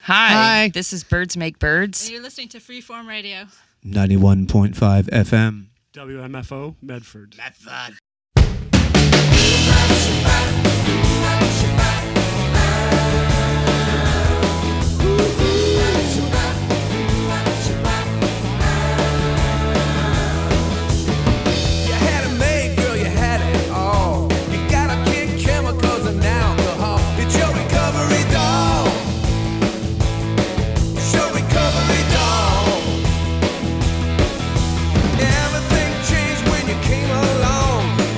Hi. This is Birds Make Birds. And you're listening to Freeform Radio. 91.5 FM. WMFO, Medford. Everything changed when you came along.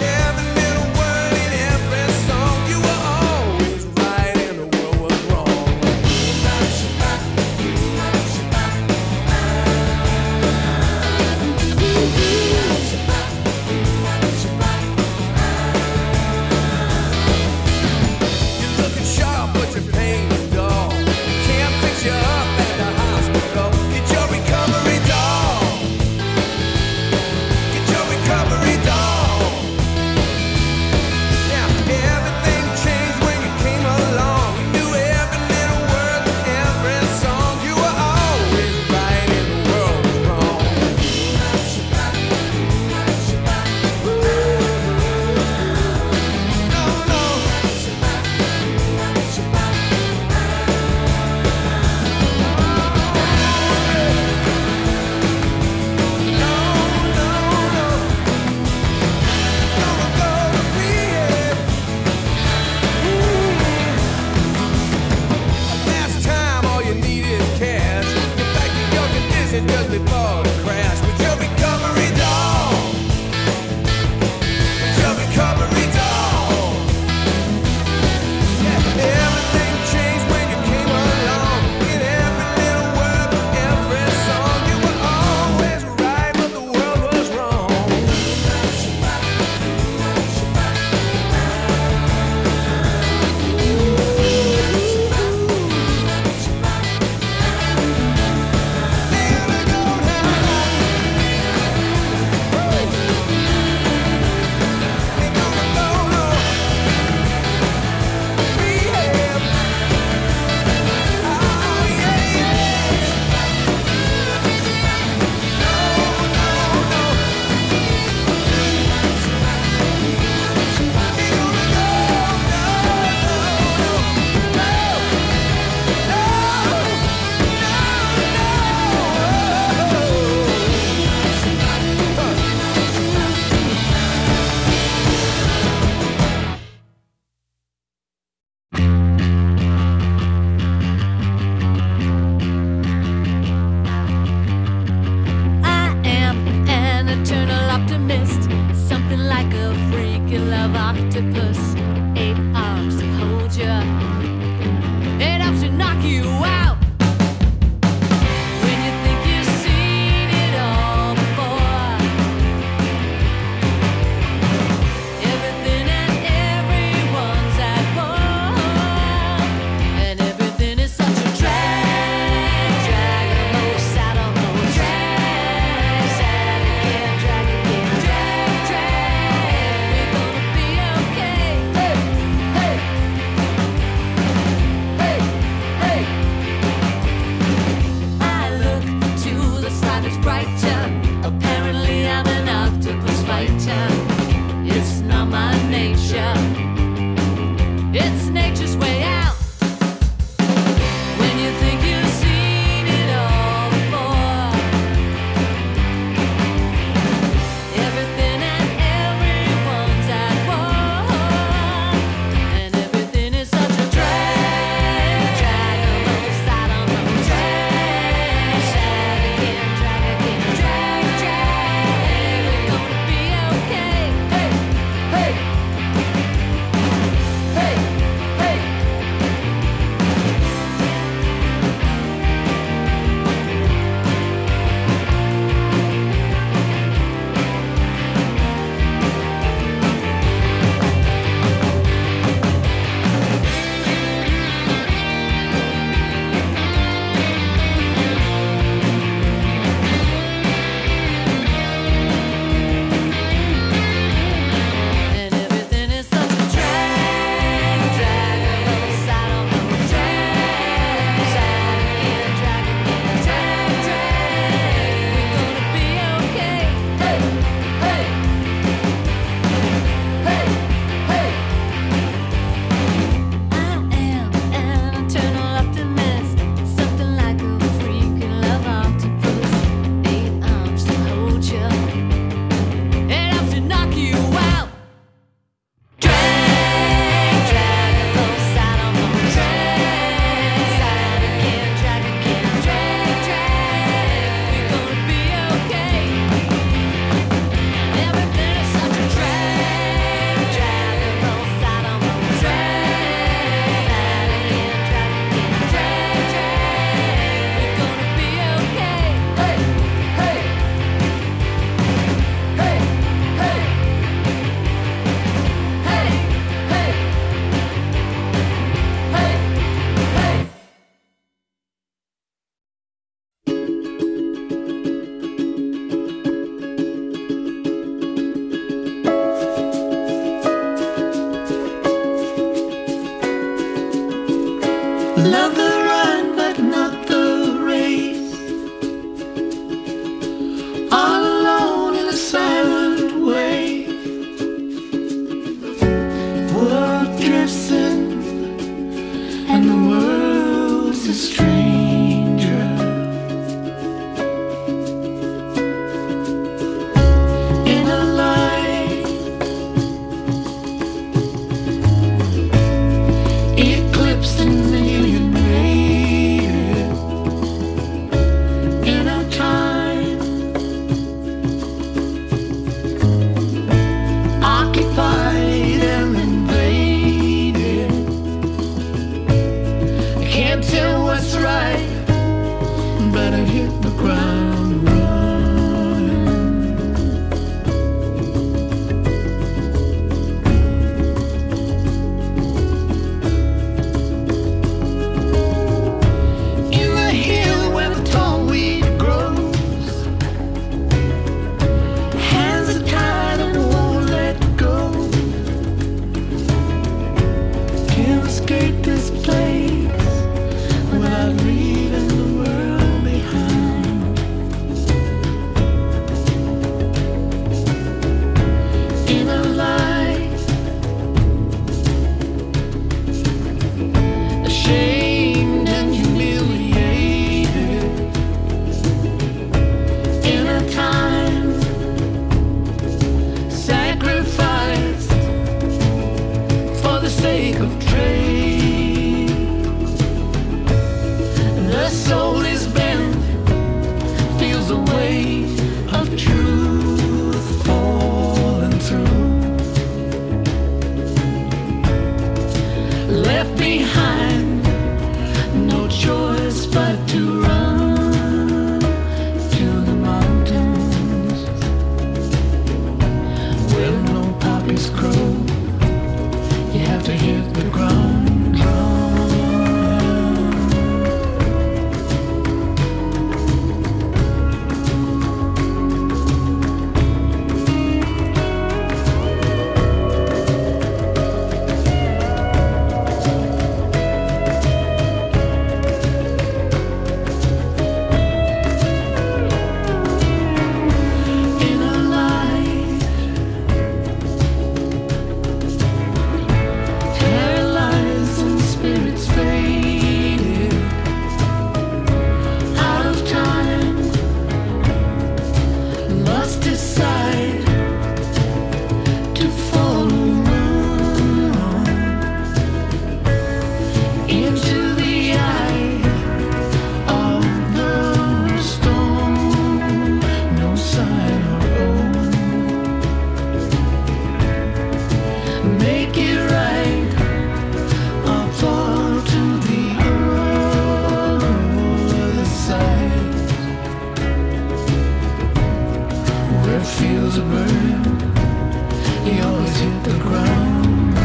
heart feels a burn. You always hit the ground.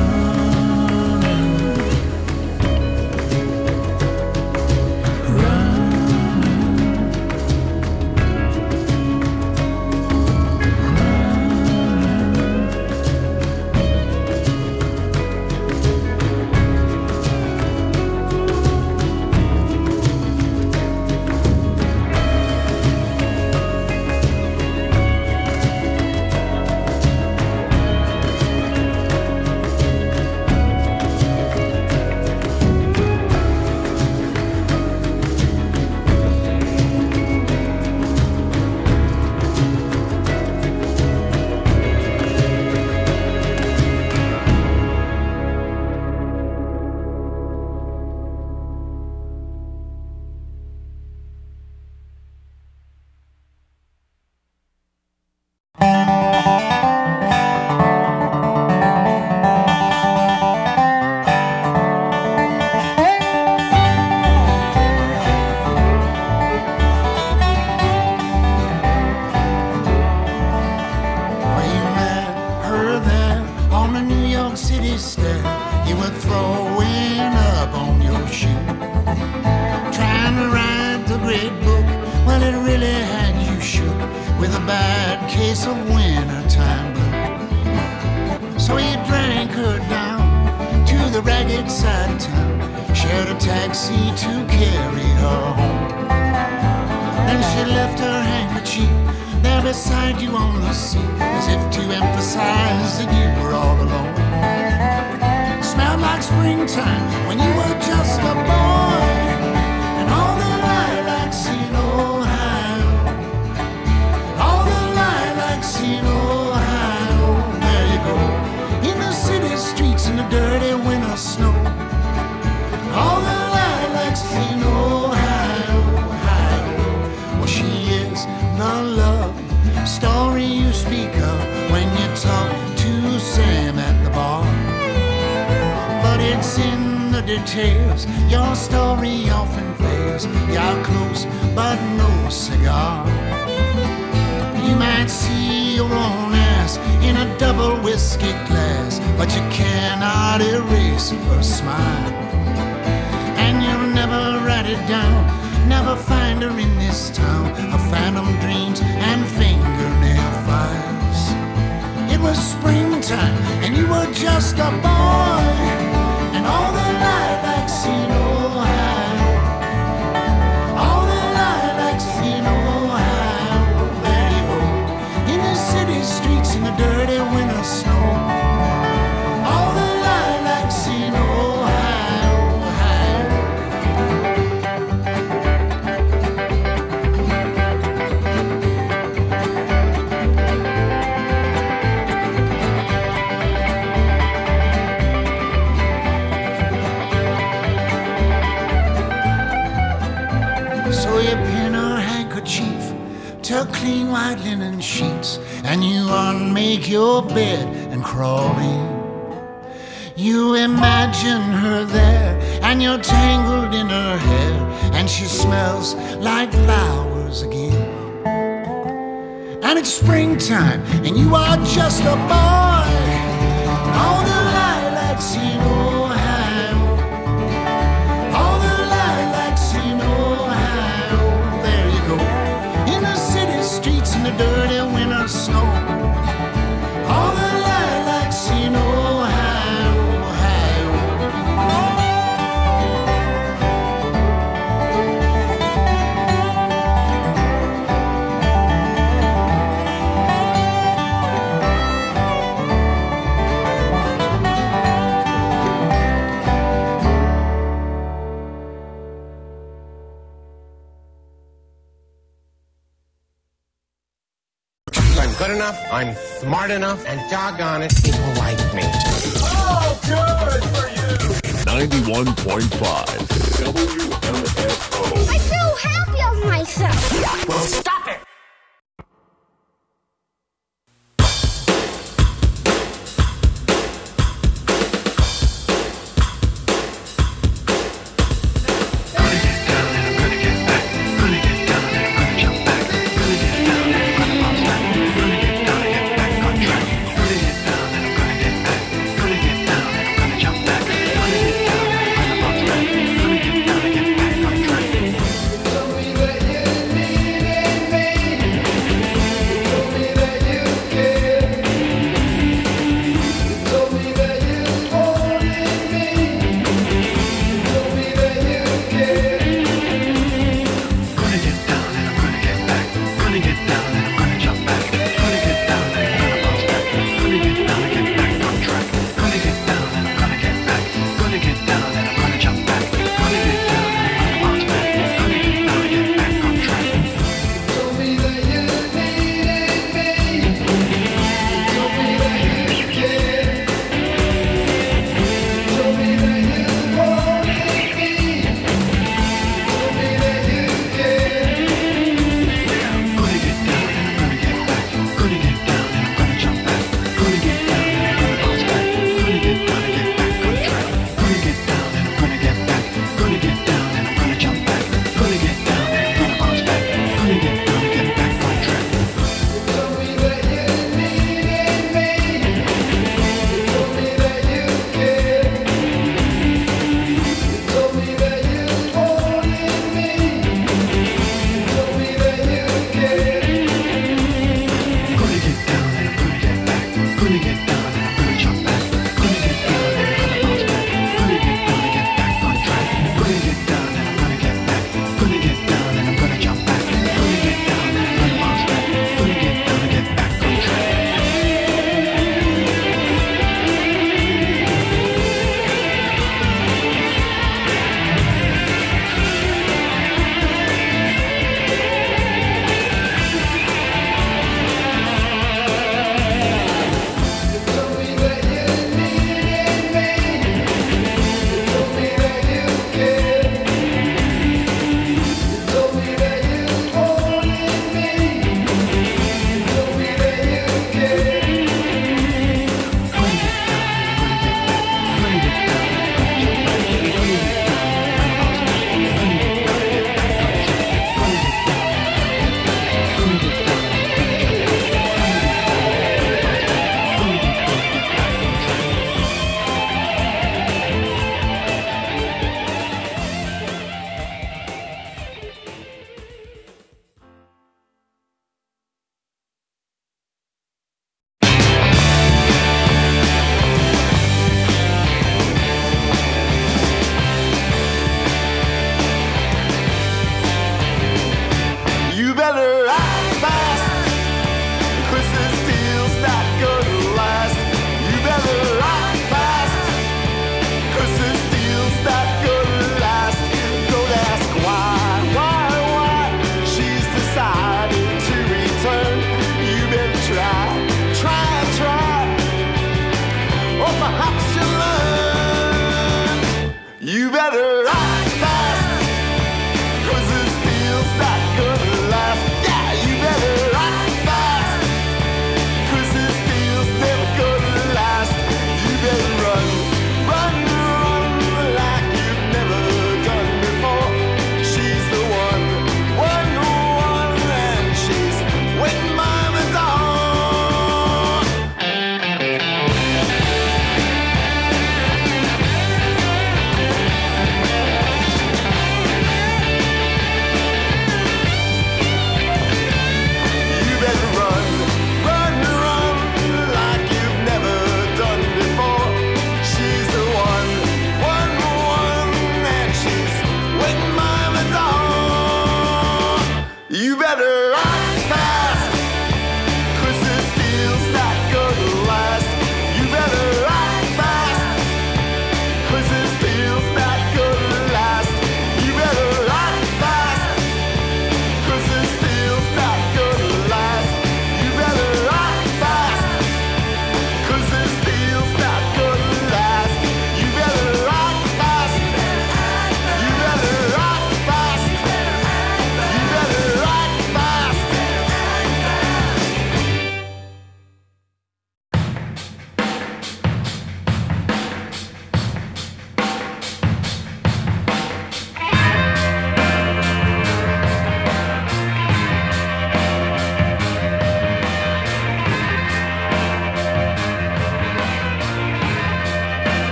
Your story often fails. You're close, but no cigar. You might see your own ass in a double whiskey glass, but you cannot erase her smile. And you'll never write it down, never find her in this town of phantom dreams and fingernail files. It was springtime, and you were just a boy, and all the lilacs in Ohio, all the lilacs in Ohio. There you go, in the city streets in the dirty winter snow. All the lilacs in Ohio, Ohio. So you pin her handkerchief to clean white linen sheets, and you unmake your bed and crawl in. You imagine her there, and you're tangled in her hair, and she smells like flowers again. And it's springtime, and you are just a boy. All the lilacs in Ohio, all the lilacs in Ohio. There you go, in the city streets in the dirty winter snow. All the lilacs in Ohio, Ohio. I'm good enough, I'm smart enough, and doggone it, people like me. Oh, good for you! 91.5 WMFO. I'm so happy of myself. Well, stop it! Gonna get down and I'm gonna jump back. Gonna get down and I'm gonna bounce back. Gonna Gonna get down and I'm gonna jump back. Gonna get down and I'm gonna bounce back. Gonna get down and get back on track. Gonna get down and I'm gonna get back. Gonna get down and I'm gonna jump back. Gonna get down and I'm gonna bounce back. Gonna get down and get back on track.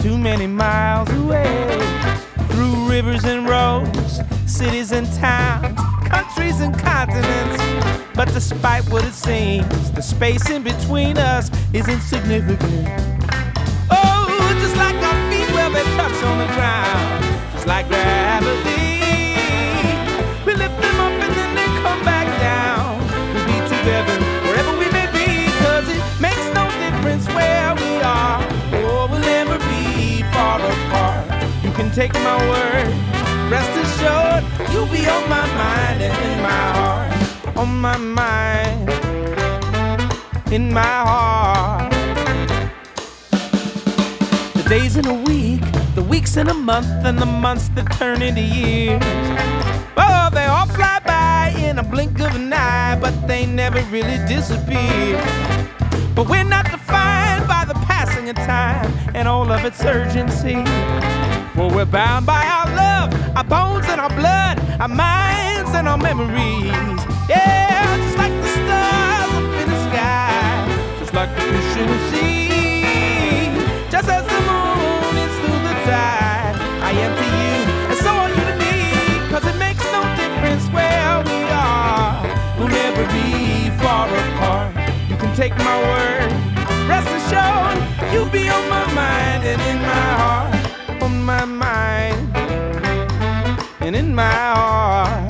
too many miles away. Through rivers and roads, cities and towns, countries and continents. But despite what it seems, the space in between us is insignificant. Oh, just like our feet where they touch on the ground, just like gravity. We lift them up and then they come back down. We'll be together wherever we may be, 'cause it makes no difference where we are. Oh, we'll never be far apart. You can take my word, rest assured, you'll be on my mind and in my heart. On my mind, in my heart. The days in a week, the weeks in a month, and the months that turn into years. Oh, they all fly by in a blink of an eye, but they never really disappear. But we're not defined by the passing of time and all of its urgency. Well, we're bound by our love, our bones and our blood, our minds and our memories. Yeah, just like the stars up in the sky, just like the fish in the sea. Just as the moon is through the tide, I am to you, and so are you to me. 'Cause it makes no difference where we are, we'll never be far apart. You can take my word, rest assured, you'll be on my mind and in my heart. On my mind and in my heart.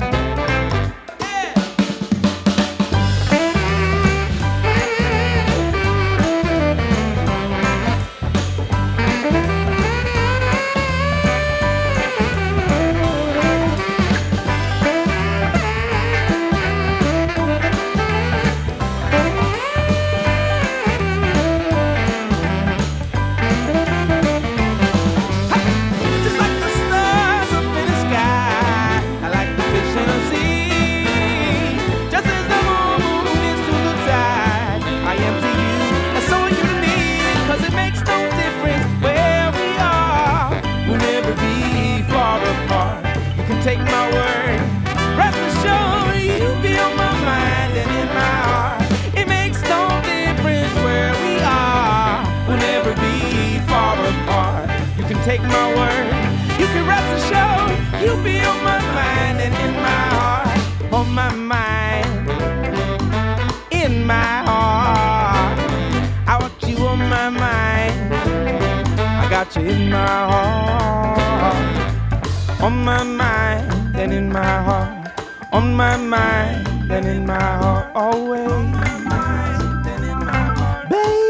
Take my word, rest assured, you'll be on my mind and in my heart. It makes no difference where we are, we'll never be far apart. You can take my word, you can rest assured, you'll be on my mind and in my heart. On my mind, in my heart. I want you on my mind, I got you in my heart. On my mind and in my heart. On my mind and in my heart. Always. On my mind and in my heart.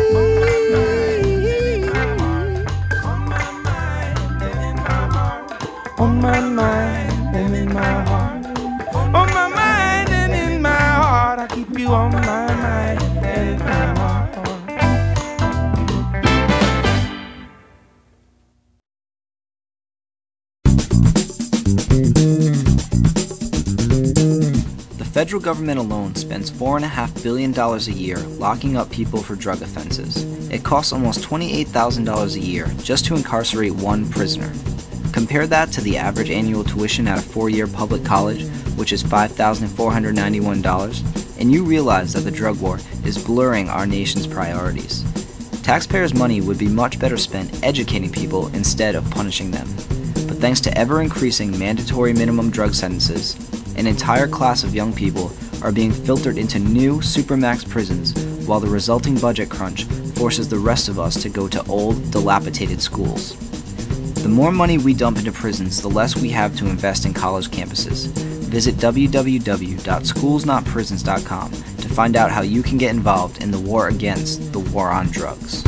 Baby. On my mind and in my heart. On my mind and in my heart. On my mind and in my heart. I keep you on my mind and in my heart. The federal government alone spends $4.5 billion a year locking up people for drug offenses. It costs almost $28,000 a year just to incarcerate one prisoner. Compare that to the average annual tuition at a 4-year public college, which is $5,491, and you realize that the drug war is blurring our nation's priorities. Taxpayers' money would be much better spent educating people instead of punishing them. But thanks to ever-increasing mandatory minimum drug sentences, an entire class of young people are being filtered into new supermax prisons, while the resulting budget crunch forces the rest of us to go to old, dilapidated schools. The more money we dump into prisons, the less we have to invest in college campuses. Visit www.schoolsnotprisons.com to find out how you can get involved in the war against the war on drugs.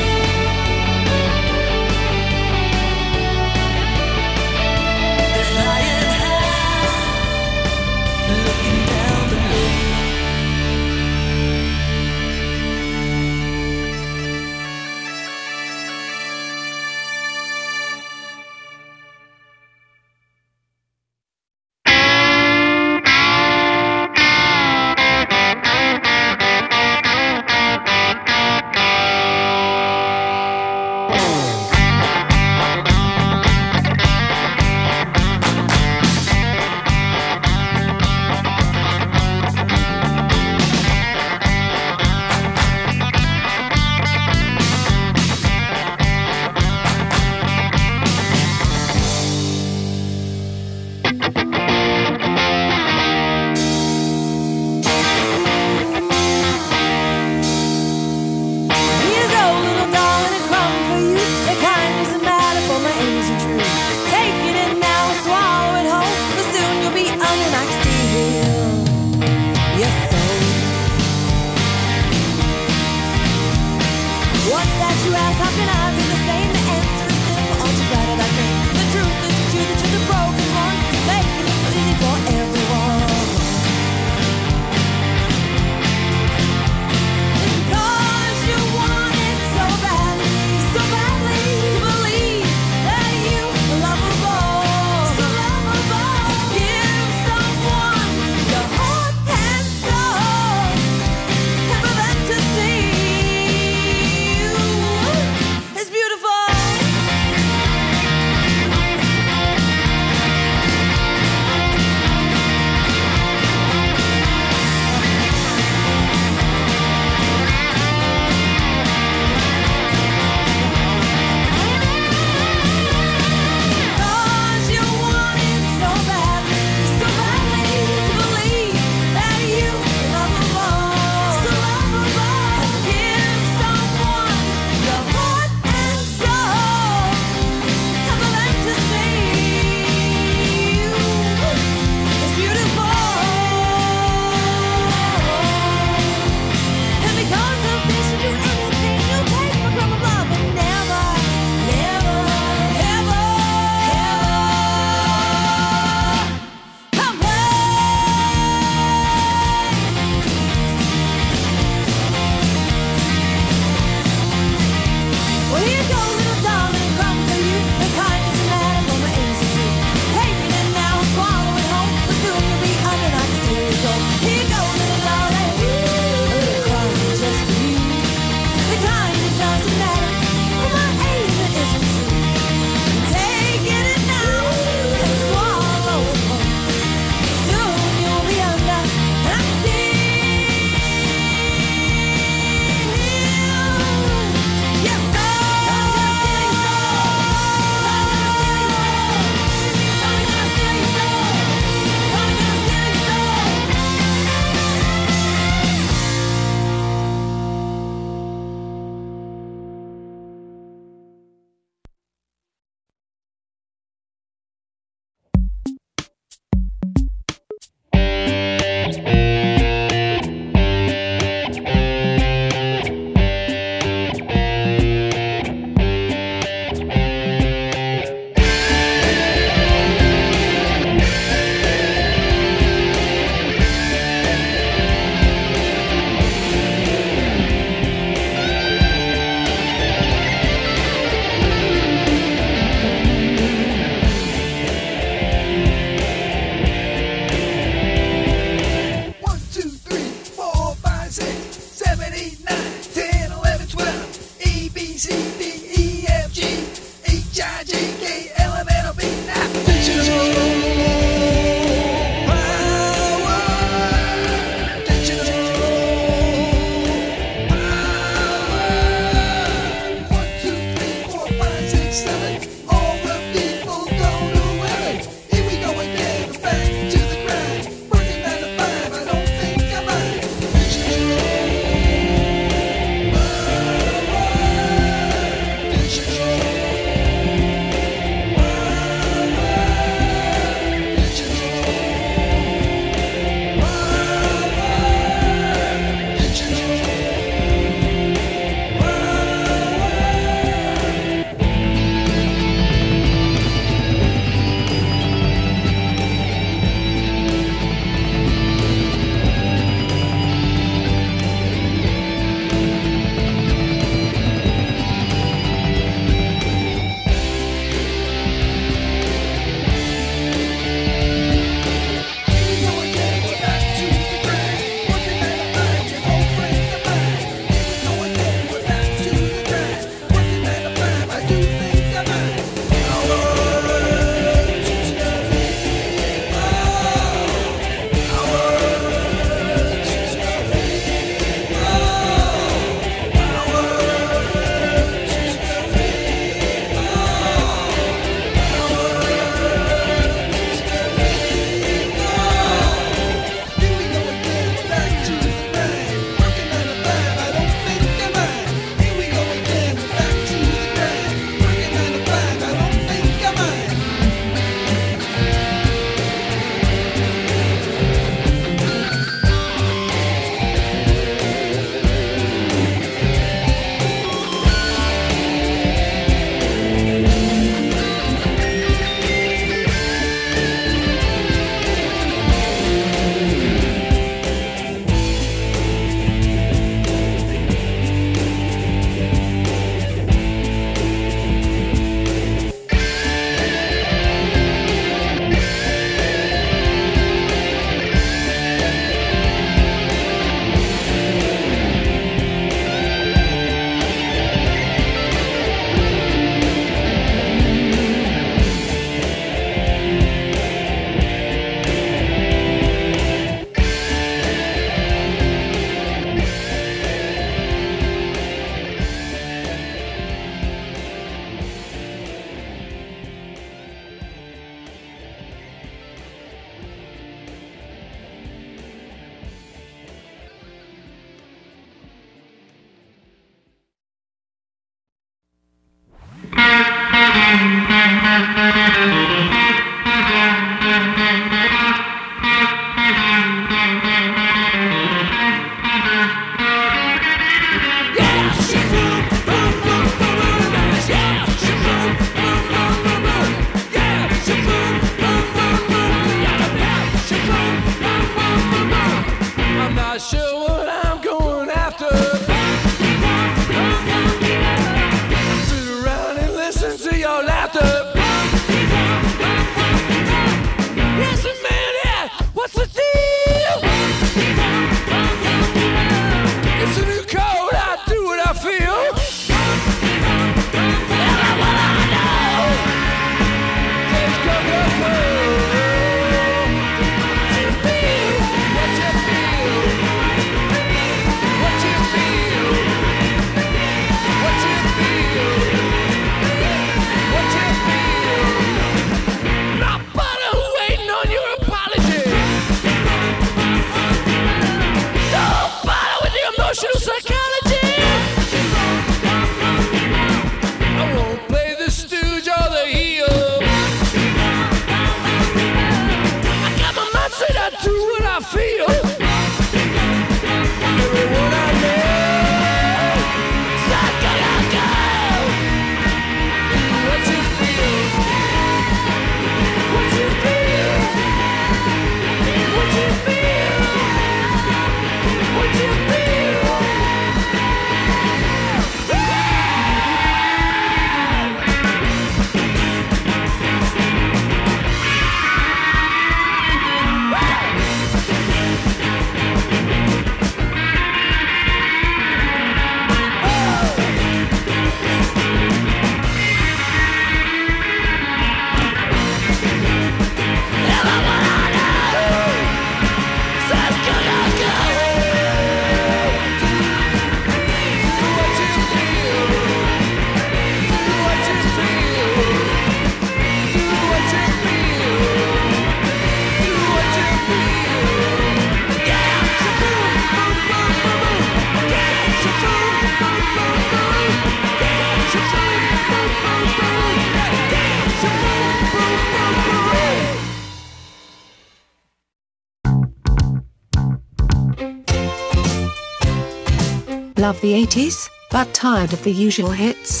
Love the 80s, but tired of the usual hits?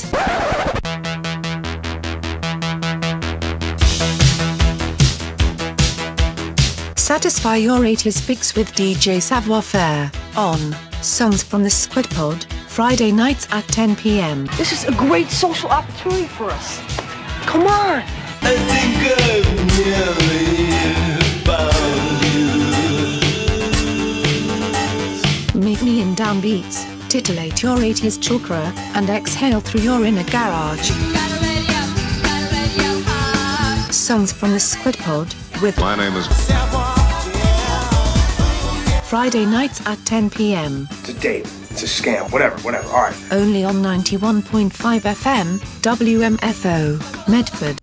Satisfy your 80s fix with DJ Savoir Faire on Songs from the Squid Pod, Friday nights at 10 p.m. This is a great social opportunity for us. Come on! I think I've nearly found you. Meet me in downbeats, titillate your 80s chakra, and exhale through your inner garage. Songs from the Squid Pod with My name is Friday nights at 10 p.m. It's a date. It's a scam. Whatever. All right. Only on 91.5 FM, WMFO, Medford.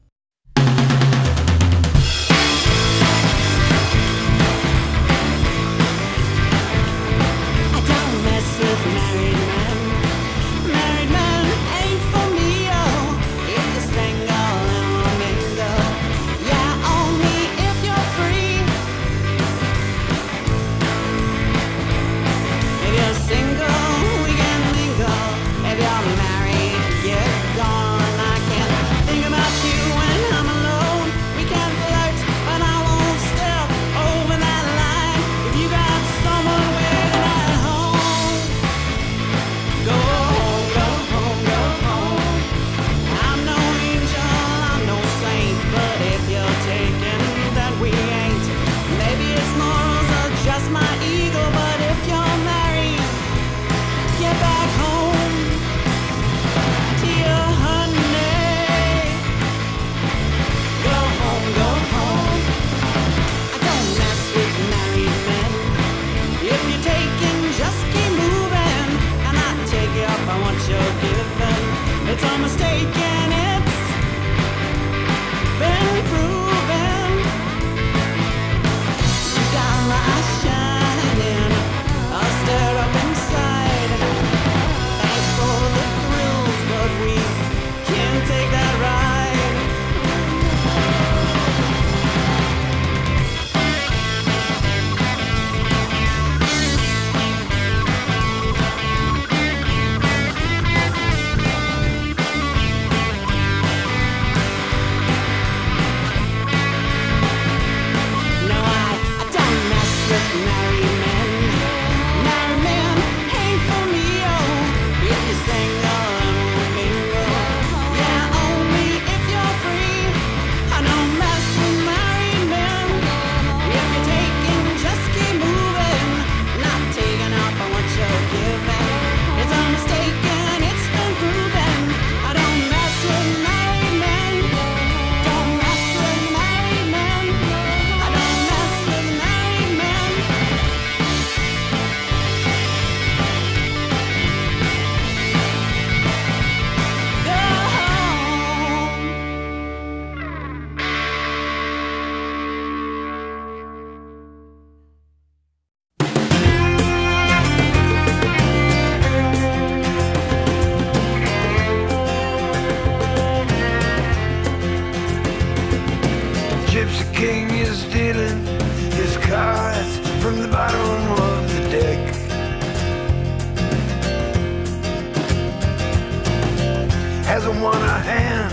Hasn't won a hand,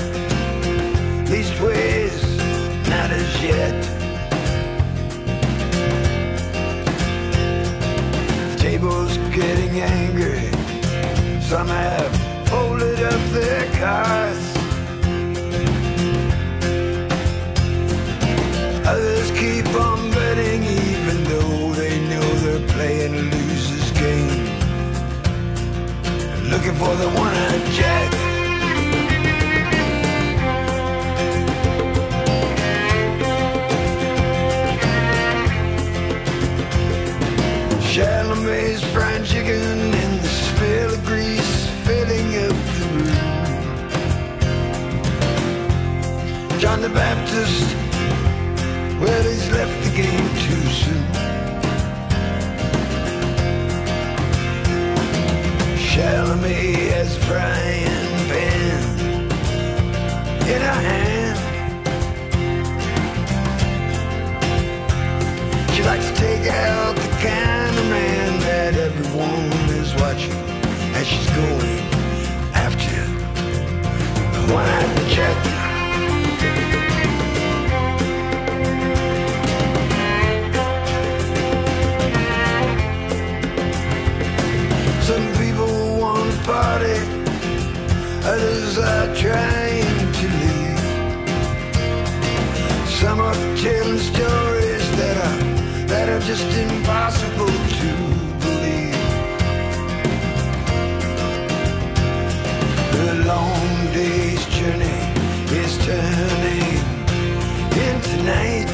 leastways not as yet. The table's getting angry. Some have folded up their cards. Others keep on betting even though they know they're playing a loser's game. Looking for the one-eyed jack. Chalamet's fried chicken and the smell of grease filling up the room. John the Baptist, well, he's left the game too soon. Chalamet has a frying pan in her hand. She likes to take out the kind of man that everyone is watching as she's going after the one-eyed Jack. Some people want to party, others are trying to leave. Some are telling stories that are just impossible to believe. The long day's journey is turning into night.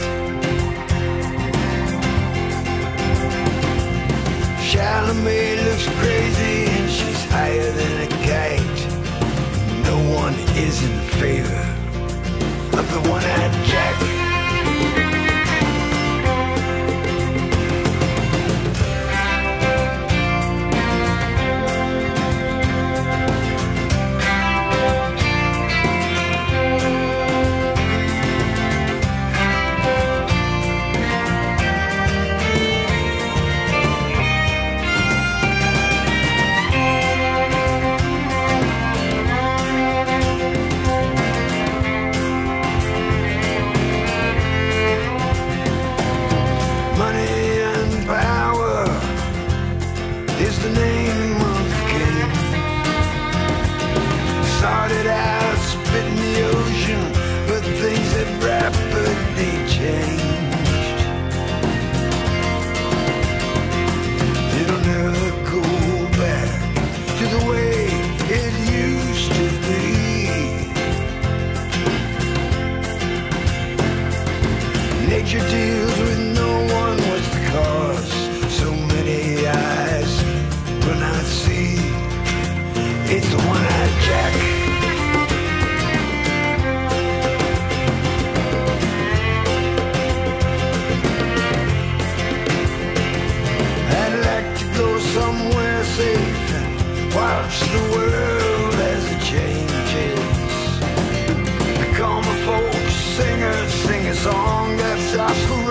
Charlemagne looks crazy and she's higher than a kite. No one is in favor of the one-eyed Jack. Nature deals with no one. What's the cause? So many eyes will not see. It's the one-eyed Jack. I'd like to go somewhere safe and watch the world as it changes. I call my folks singers, sing a song that's our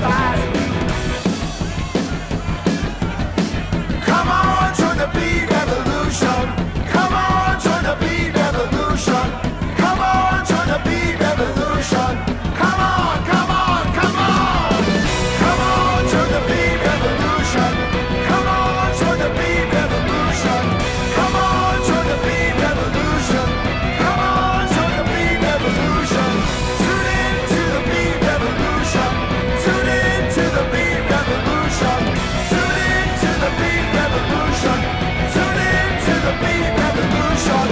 spice. Come on, join the beat revolution. Come on, join the beat revolution. Come on, join the beat revolution. Come on, come on, come on. Come on, join the beat revolution. Come on, join the beat revolution. Come on, join the beat revolution. Come on, join the beat revolution. Tune in to the beat revolution. Tune in to the beat revolution. Tune in to the beat revolution. Tune in to the beat revolution.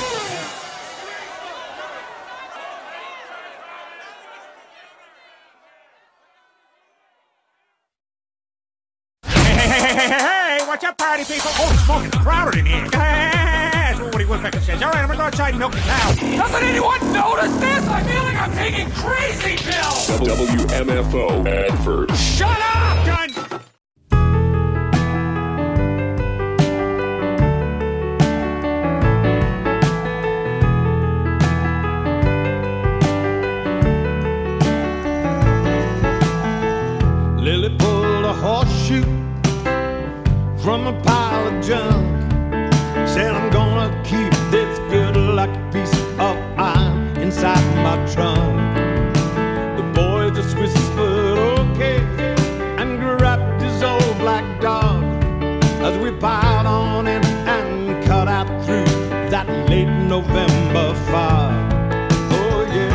Hey, watch out, party people. Oh, it's smoking crowded in here. That's what Woody Woodpecker says. All right, I'm gonna go outside and milk the cow. Doesn't anyone notice this? I feel like I'm taking crazy pills! WMFO Advert. Shut up! Done! Lily pulled a horseshoe from a pile of junk. Said I'm gonna keep this good lucky piece of iron inside my trunk. The boy just whispered okay and grabbed his old black dog as we piled on in and cut out through that late November fog. Oh yeah.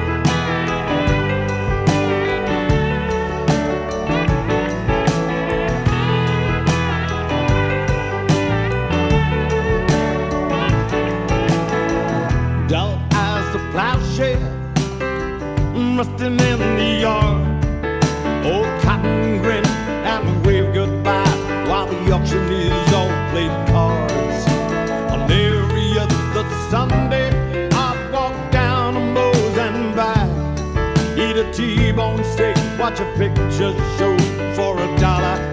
Dull as the plowshare, rusting in the yard. Old cotton grin and wave goodbye while the auctioneers all played cards. On every other Sunday, I'd walk down to Moe's and back, eat a T-bone steak, watch a picture show for $1